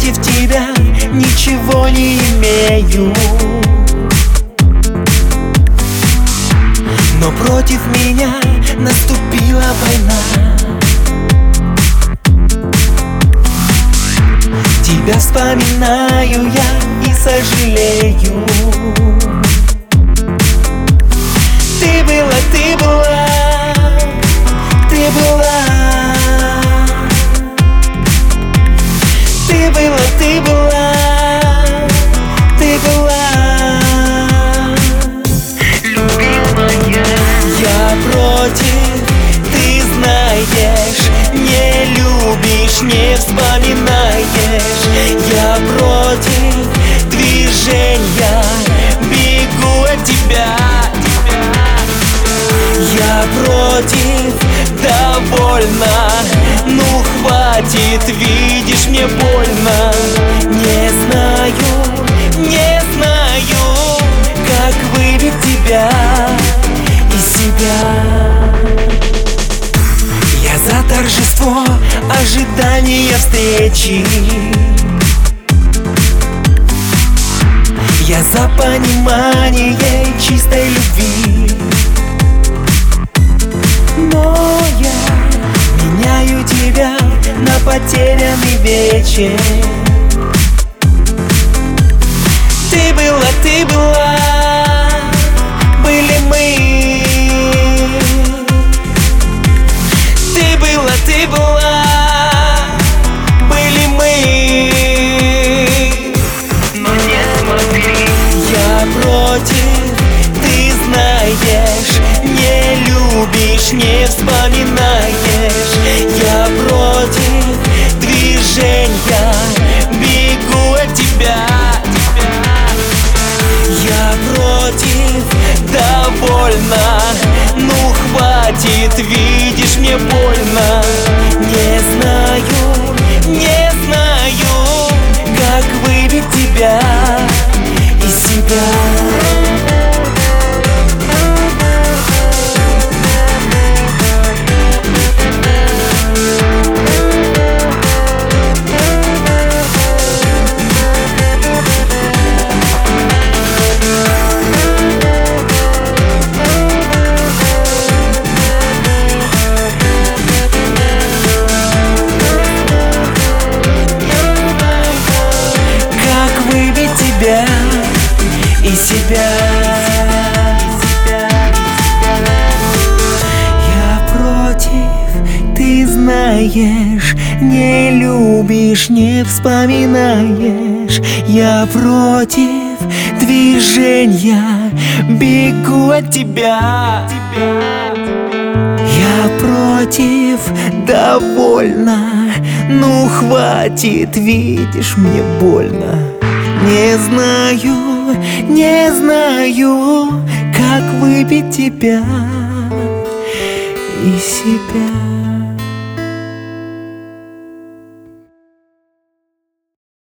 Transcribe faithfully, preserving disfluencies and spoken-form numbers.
против тебя ничего не имею, но против меня наступила война. Тебя вспоминаю я и сожалею. Ты была, ты была, ты была, ты была, ты была, ты была, любимая. Я против, ты знаешь, не любишь, не вспоминаешь. Я против движения, бегу от тебя. Я против, довольно, ну хватит, видишь, мне больно. Не знаю, не знаю, как выбить тебя из себя. Я за торжество, ожидание встречи. Я за понимание чистой любви. Но я меняю тебя на потерянный вечер. Ты была, ты была, были мы. Ты была, ты была, были мы. Но не смотри, я против, ты знаешь, не любишь, не вспоминаешь. Я против движения, бегу от тебя. Я против, довольно, ну хватит, видишь, мне больно. Не знаю, не знаю, как выбить тебя из себя. И себя. Я против, ты знаешь, не любишь, не вспоминаешь. Я против движения, бегу от тебя. Я против, довольно, ну хватит, видишь, мне больно. Не знаю, не знаю, как выбить тебя из себя.